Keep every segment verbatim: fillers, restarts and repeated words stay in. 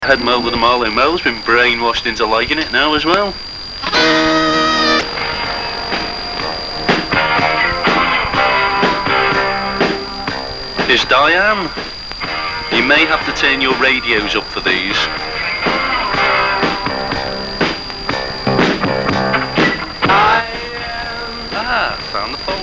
Head Mo with the Marlowe Mo's been brainwashed into liking it now as well. Here's Diane. You may have to turn your radios up for these. Ah, found the fault.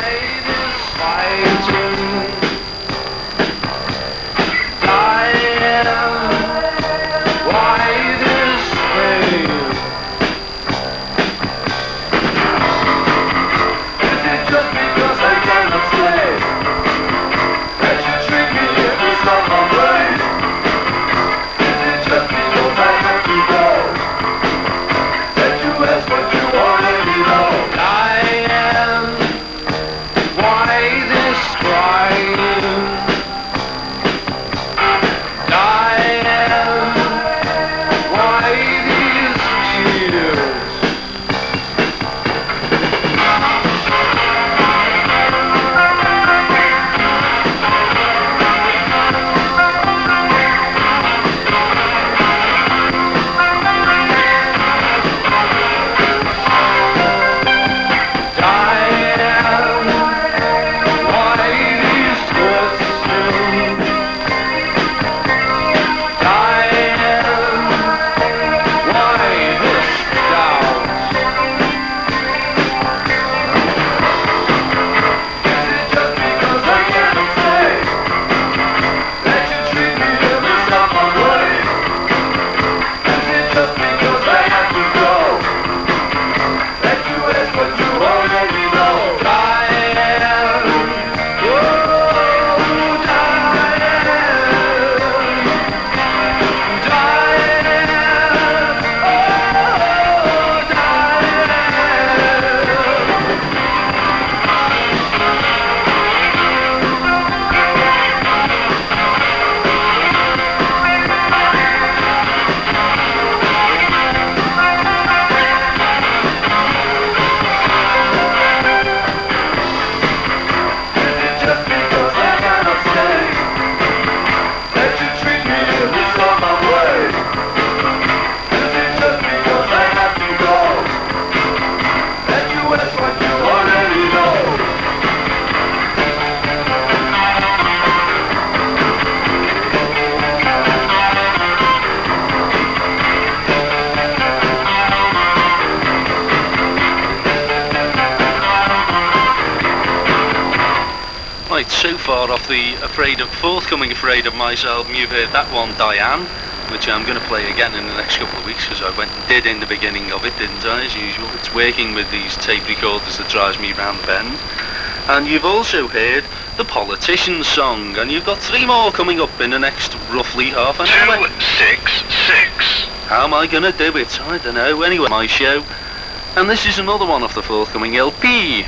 So far off the Afraid of forthcoming Afraid of Mice album, you've heard that one, Diane, which I'm going to play again in the next couple of weeks because I went and did in the beginning of it, didn't I, as usual. It's working with these tape recorders that drives me round the bend. And you've also heard the Politician's song, and you've got three more coming up in the next roughly half an hour. two six six. How am I going to do it? I don't know. Anyway, my show. And this is another one off the forthcoming L P.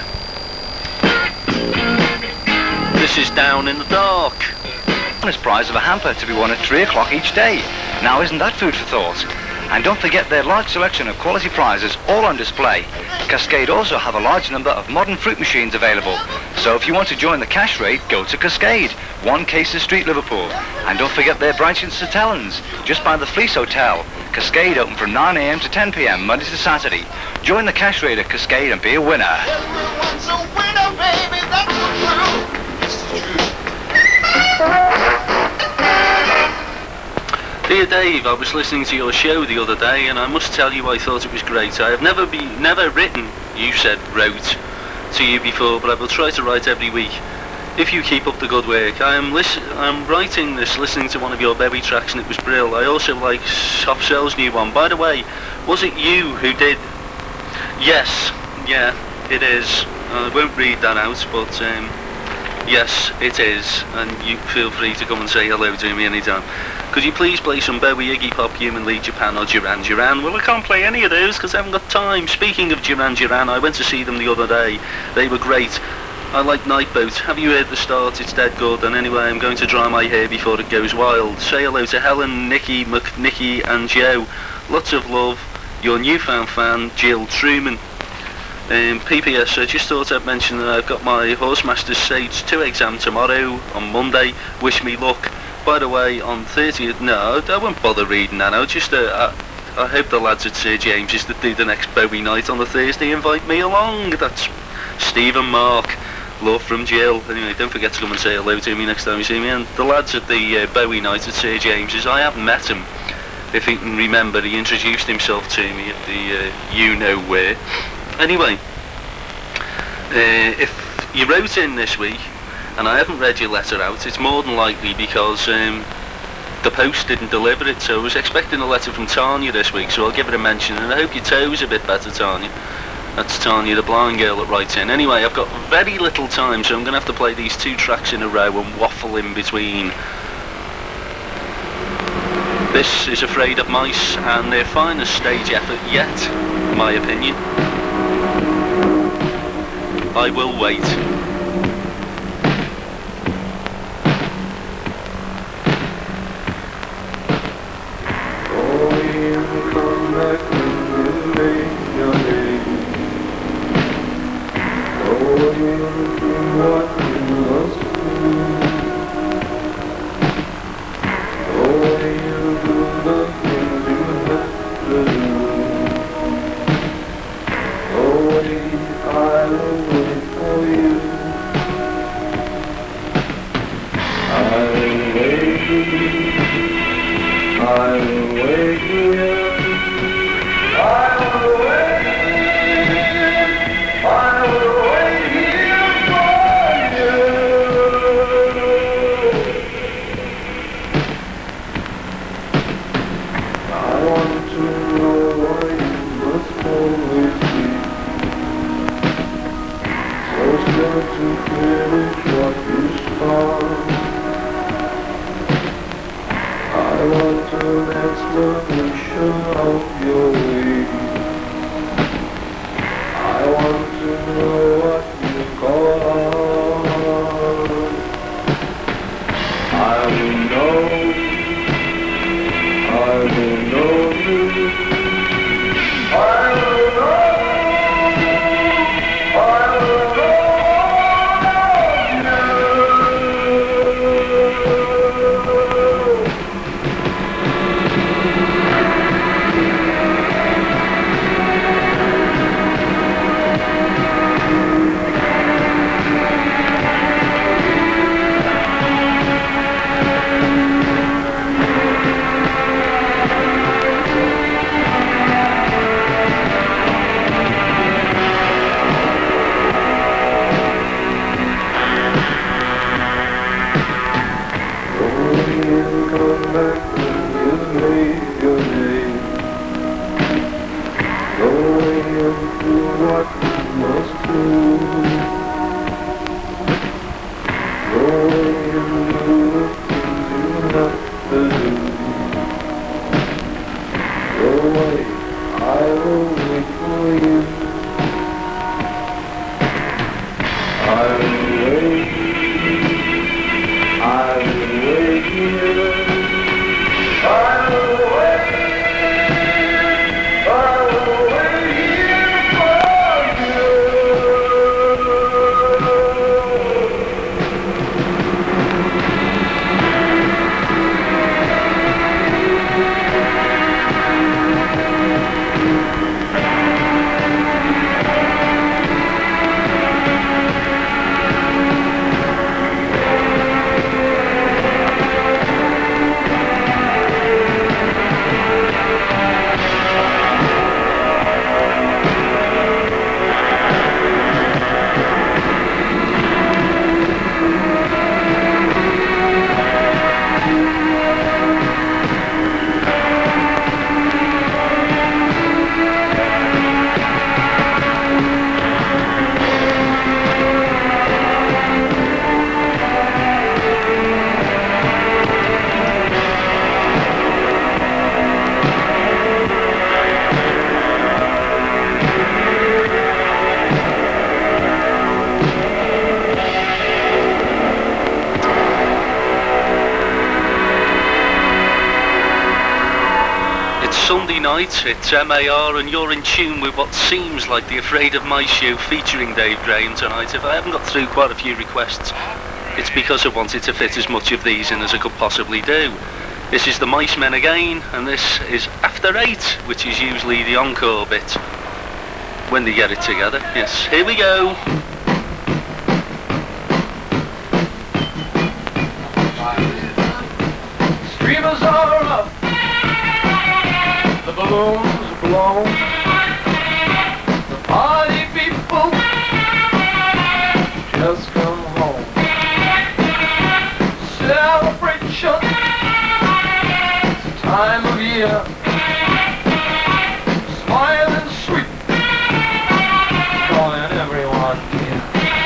This is Down in the Dark. Bonus prize of a hamper to be won at three o'clock each day. Now isn't that food for thought? And don't forget their large selection of quality prizes all on display. Cascade also have a large number of modern fruit machines available. So if you want to join the cash rate, go to Cascade, one Cases Street, Liverpool. And don't forget their branch in St Helens, just by the Fleece Hotel. Cascade open from nine a m to ten p m Monday to Saturday. Join the cash rate at Cascade and be a winner. Everyone's a winner, baby, that's the truth. Dear Dave, I was listening to your show the other day and I must tell you I thought it was great. I have never been, never written, you said wrote, to you before, but I will try to write every week. If you keep up the good work. I am lis- I'm writing this listening to one of your Berry tracks and it was brilliant. I also like Soft Cell's new one. By the way, was it you who did? Yes, yeah, it is. I won't read that out, but um, yes, it is. And you feel free to come and say hello to me anytime. Could you please play some Bowie, Iggy Pop, Human League, Japan or Duran Duran? Well, I can't play any of those because I haven't got time. Speaking of Duran Duran, I went to see them the other day. They were great. I like Nightboat. Have you heard the start? It's dead good. And anyway, I'm going to dry my hair before it goes wild. Say hello to Helen, Nikki, McNicky and Joe. Lots of love. Your newfound fan, Jill Truman. Um, P P S, I just thought I'd mention that I've got my Horsemaster Stage two exam tomorrow on Monday. Wish me luck. by the way, on thirtieth, no, I won't bother reading that out. Just, uh, I, I hope the lads at Sir James's that do the next Bowie night on the Thursday invite me along. That's Steve and Mark. Love from Jill. Anyway, don't forget to come and say hello to me next time you see me. And the lads at the uh, Bowie night at Sir James's, I haven't met him. If you can remember, he introduced himself to me at the uh, you-know-where. Anyway, uh, if you wrote in this week, and I haven't read your letter out, it's more than likely because um, the post didn't deliver it, so I was expecting a letter from Tanya this week, so I'll give it a mention, and I hope your toe's a bit better, Tanya. That's Tanya, the blind girl that writes in. Anyway, I've got very little time, so I'm going to have to play these two tracks in a row and waffle in between. This is Afraid of Mice, and their finest stage effort yet, in my opinion. I Will Wait. Sunday night, it's M A R and you're in tune with what seems like the Afraid of Mice show featuring Dave Graham tonight. If I haven't got through quite a few requests, it's because I wanted to fit as much of these in as I could possibly do. This is the Mice Men again, and this is After Eight, which is usually the encore bit when they get it together. Yes, here we go. Streamers are up, the balloons are blown, the party people just come home. Celebration, it's the time of year, smiling sweet, calling everyone dear.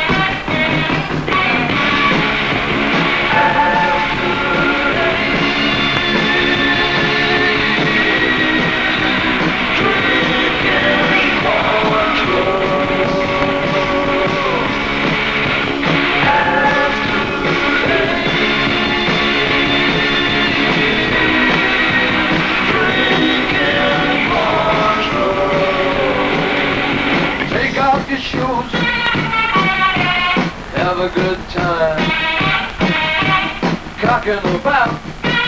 Your shoes, have a good time, cocking about,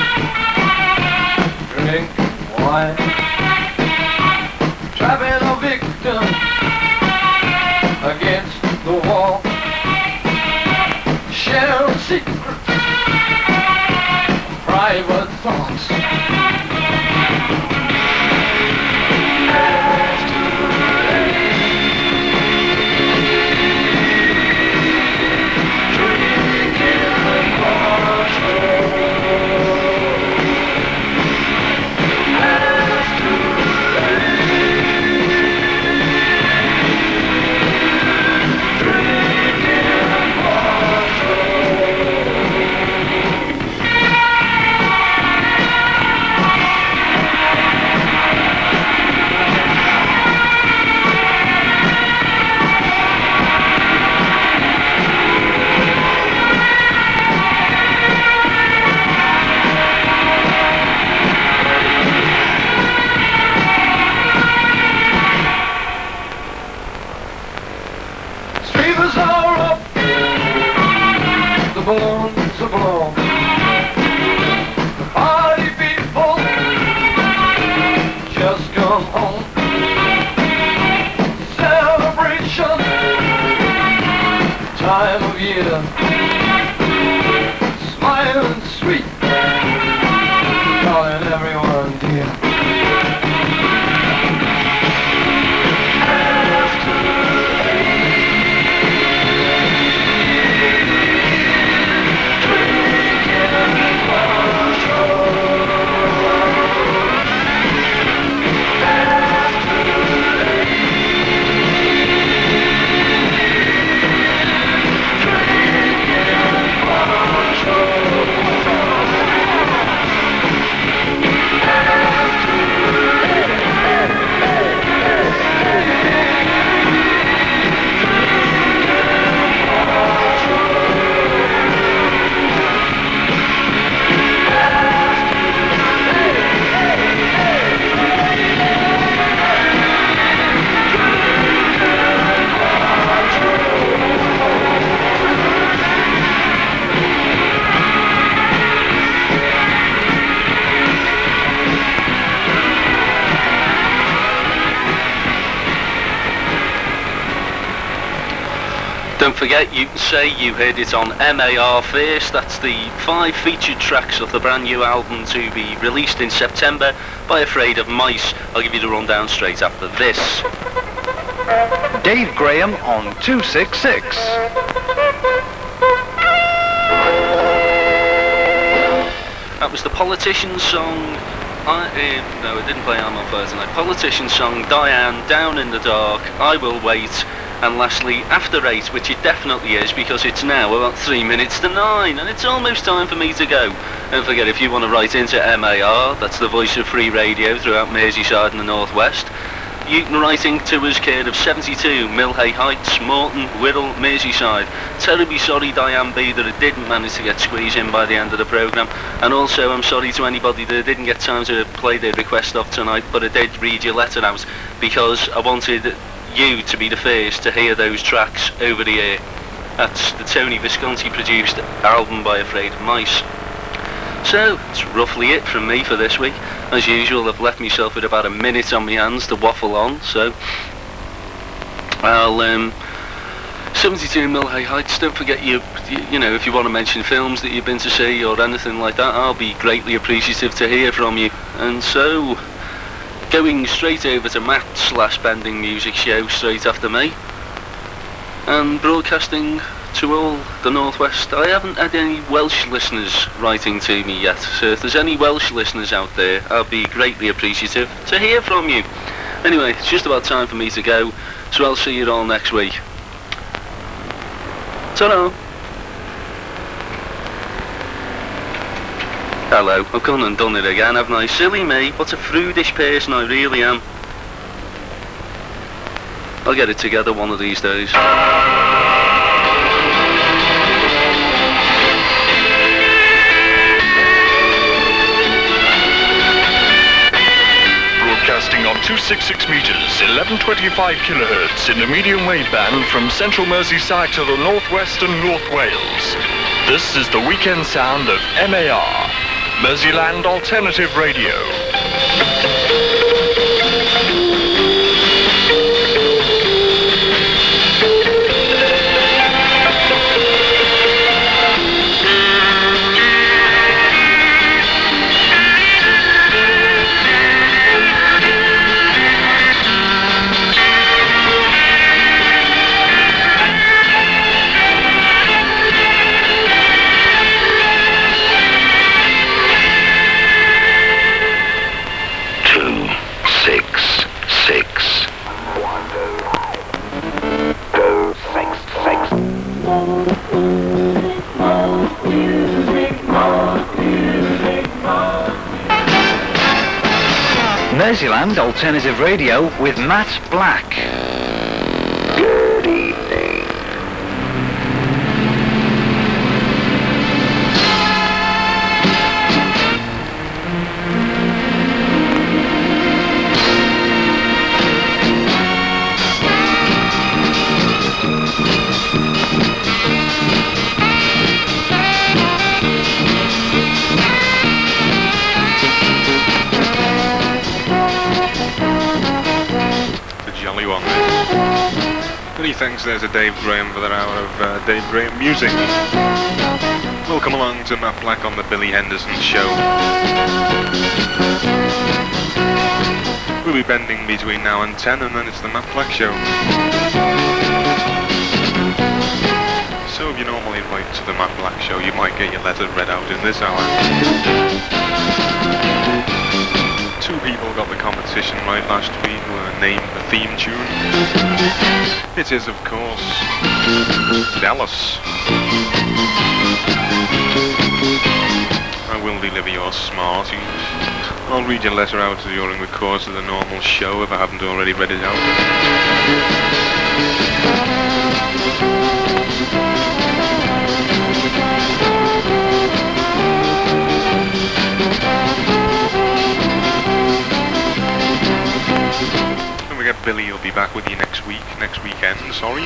drink wine, trapping a victim against the wall, sharing secrets, private thoughts. Balloons are blown, the party people just come home. Celebration, time of year, smiling sweet, calling everyone dear. Don't forget, you can say you heard it on M A R first. That's the five featured tracks of the brand new album to be released in September by Afraid of Mice. I'll give you the rundown straight after this. Dave Graham on two sixty-six. That was the Politician's song. I, uh, no, it didn't play I'm on Fire Tonight. Politician's song, Diane, Down in the Dark, I Will Wait. And lastly, After Eight, which it definitely is, because it's now about three minutes to nine, and it's almost time for me to go. Don't forget, if you want to write into M A R, that's the voice of free radio throughout Merseyside and the North West, you can write into us care of seventy-two Millhay Heights, Morton, Wirral, Merseyside. Terribly sorry, Diane B, that it didn't manage to get squeezed in by the end of the programme, and also I'm sorry to anybody that didn't get time to play their request off tonight, but I did read your letter out because I wanted you to be the first to hear those tracks over the air. That's the Tony Visconti produced album by Afraid of Mice. So, that's roughly it from me for this week. As usual, I've left myself with about a minute on my hands to waffle on, so I'll, um, seventy-two Millhay Heights, don't forget you, you, you know, if you want to mention films that you've been to see or anything like that, I'll be greatly appreciative to hear from you. And so, going straight over to Matt's last Bending Music show straight after me, and broadcasting to all the Northwest. I haven't had any Welsh listeners writing to me yet, so if there's any Welsh listeners out there, I'll be greatly appreciative to hear from you. Anyway, it's just about time for me to go, so I'll see you all next week. Ta-ra! Hello, I've gone and done it again, haven't I? Silly me, what a prudish person I really am. I'll get it together one of these days. Broadcasting on two sixty-six meters, eleven twenty-five kilohertz in the medium wave band from central Merseyside to the northwest and North Wales. This is the weekend sound of M A R, Merseyland Alternative Radio. Merseyland Alternative Radio with Matt Black. Good evening. Many thanks there to Dave Graham for that hour of uh, Dave Graham music. Welcome along to Matt Black on the Billy Henderson Show. We'll be bending between now and ten, and then it's the Matt Black Show. So if you normally write to the Matt Black Show, you might get your letter read out in this hour. Two people got the competition right last week who were named the theme tune. It is, of course, Dallas. I will deliver your Smarties. I'll read your letter out during the course of the normal show if I haven't already read it out. Billy will be back with you next week, next weekend, sorry.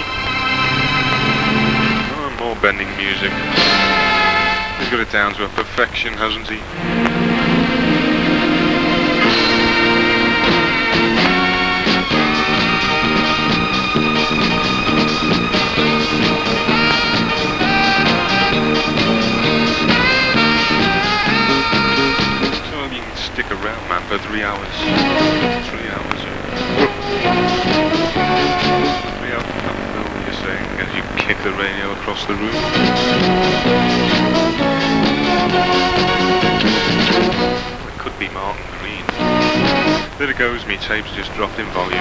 Oh, more bending music. He's got it down to a perfection, hasn't he? So you can stick around, man, for three hours. Three hours. Yeah, I know what you're saying as you kick the radio across the room. It could be Martin Green. There it goes, me tape's just dropped in volume.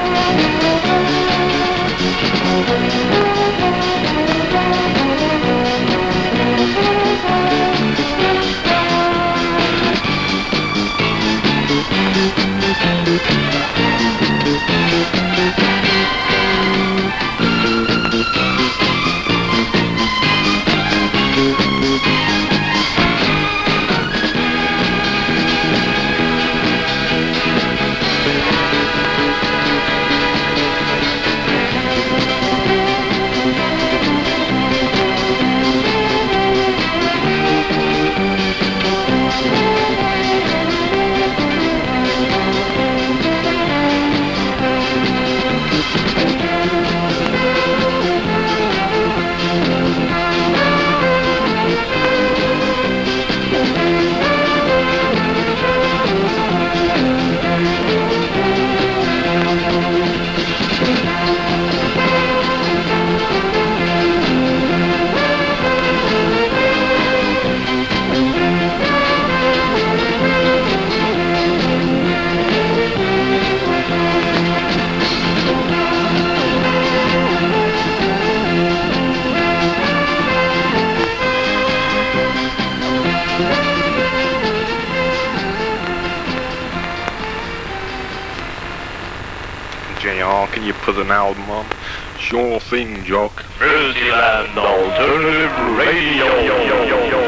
J R, can you put an album on? Sure thing, Jock. Merseyland Alternative Radio.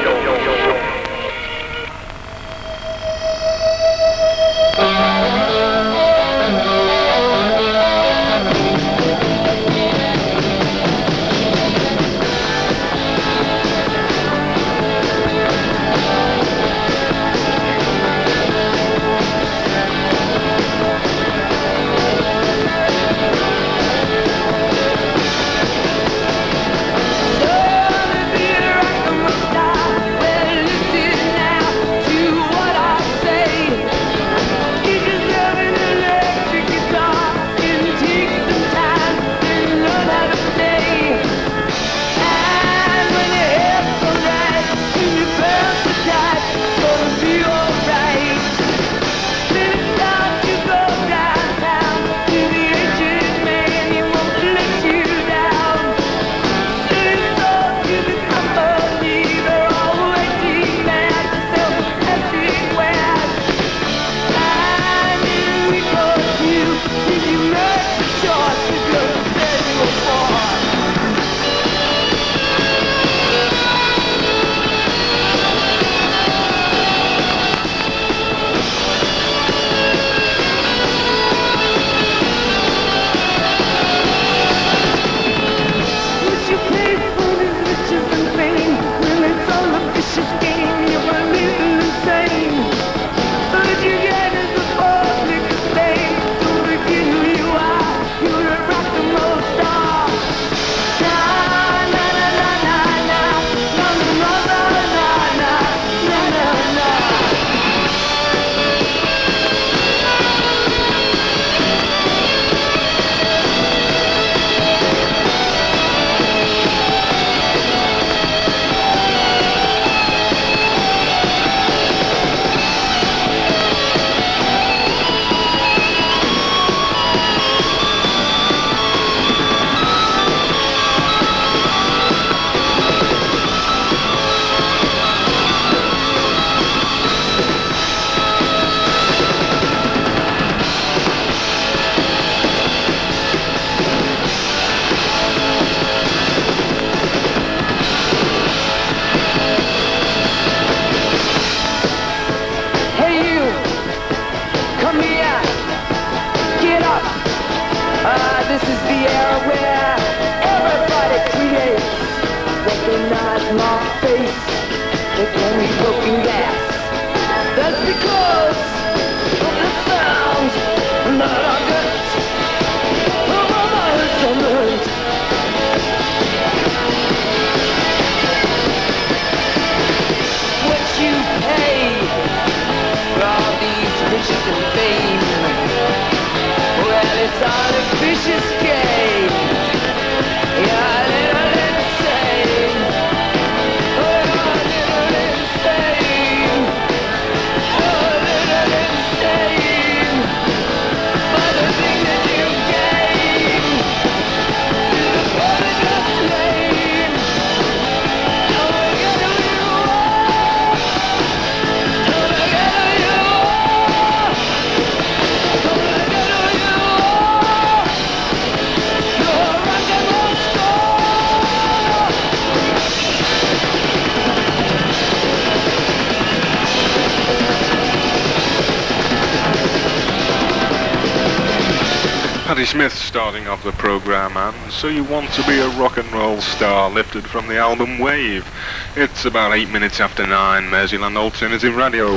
Patti Smith starting off the programme, and So You Want to Be a Rock and Roll Star, lifted from the album Wave. It's about eight minutes after nine, Merseyland Alternative Radio.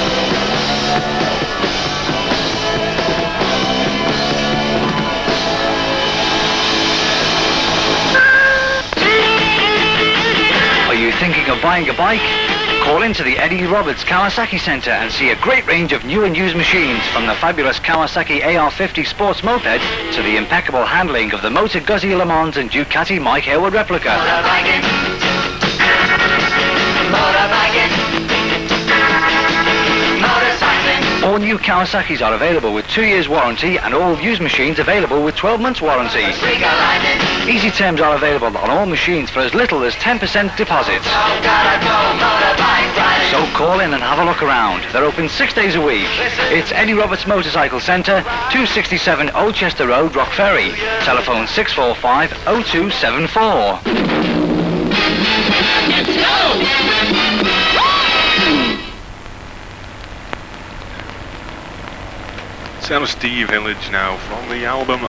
Are you thinking of buying a bike? Call into the Eddie Roberts Kawasaki Centre and see a great range of new and used machines, from the fabulous Kawasaki A R fifty sports moped to the impeccable handling of the Motor Guzzi Le Mans and Ducati Mike Hayward replica. Motorbiking. Motorbiking. Motorcycling. All new Kawasaki's are available with two years warranty and all used machines available with twelve months warranty. Easy terms are available on all machines for as little as ten percent deposits. So call in and have a look around. They're open six days a week. It's Eddie Roberts Motorcycle Centre, two sixty-seven Old Chester Road, Rock Ferry. Telephone six four five oh two seven four. Let's go! Sound of Steve Village now from the album